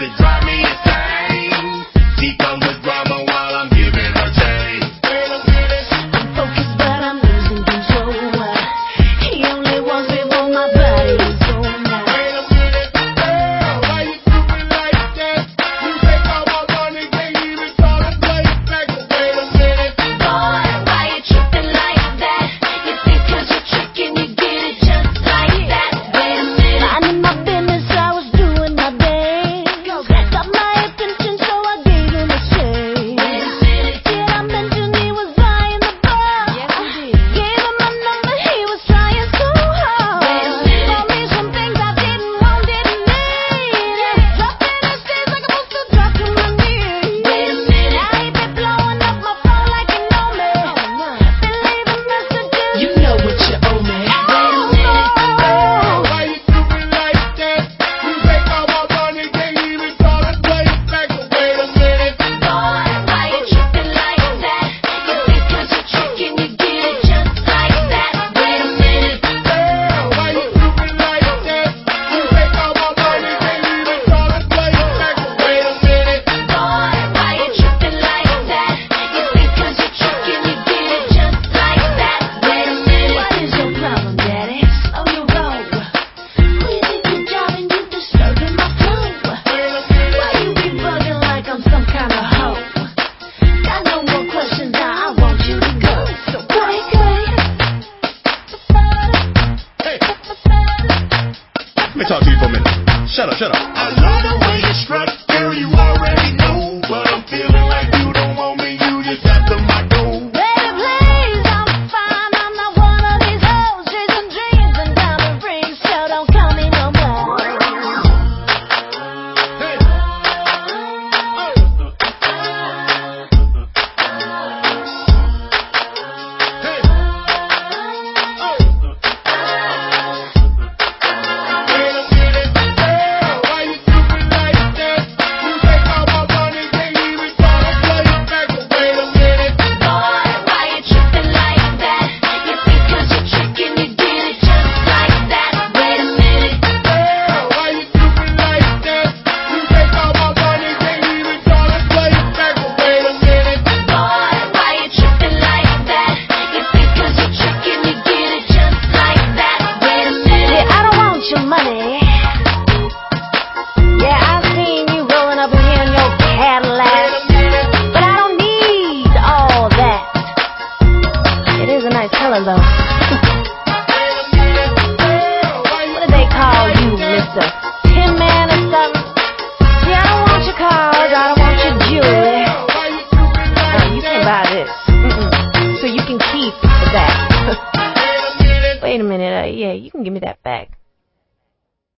it drive me insane? She comes with drama while I'm giving her chain. I'm focused, but I'm losing control. He only wants me for my body and soul now. Girl, why you do me like that? You take all my money, can't even try to play it back. Wait a minute. Boy, why you tripping like that? You think 'cause you're tricking, you get it just like that. Wait a minute. Minding my business, I was doing my dance. Got my attention, so I gave him a shake. Wait a minute. Did I mention he was buying the bar? Yes, you did. Gave him my number, he was trying so hard. Wait a minute. Told me some things I didn't want, didn't need. Dropping his days like I'm supposed to drop to my knees. Wait a minute. Now he been blowing up my phone like you know me. Been leaving messages. You know what you owe me. Girl, why you do me like that? You take all my money, can't even try to play it back. Wait a minute. Boy, why you tripping like that? You think 'cause you're tricking, you get it just like that. Wait a minute. Girl, why you do me like that? You take all my money, can't even try to play it back. Wait a minute. Boy, why you tripping like that? You think 'cause you're tricking, you get it just like that. Wait a minute. What is your problem, daddy? Slow your roll. Who you think you're driving? You disturbing my flow. Why you be bugging like I'm some kind of hoe? Got no more questions now, I want you to go. So break it. Hey, let me talk to you for a minute. Shut up, shut up. I love the way you strut, girl, you already know. But I'm feeling like you don't want me, you just after my dough. Baby, please, I'm fine. I'm not one of these hoes chasing dreams and diamond rings. So don't call me no more. Hey. Wait a minute. Girl, why you do me like that? You take all my money, can't even try to play it back. Wait a minute. Boy, why you tripping like that? You think 'cause you're tricking, you get it just like that. Wait a minute. Girl, why you do me like that? You take all my money, can't even try to play it back. Wait a minute. Boy, why you tripping like that? You think 'cause you're tricking, you get it just like that. Wait a minute. Yeah, I don't want your money. Yeah, I seen you rolling up in here in your Cadillac. But I don't need all that. It is a nice color though. What do they call you, Mr. Tin Man or something? See, I don't want your cars, I don't want your jewelry. No, you can't buy this. So you can keep that. Wait a minute, yeah, you can give me that back.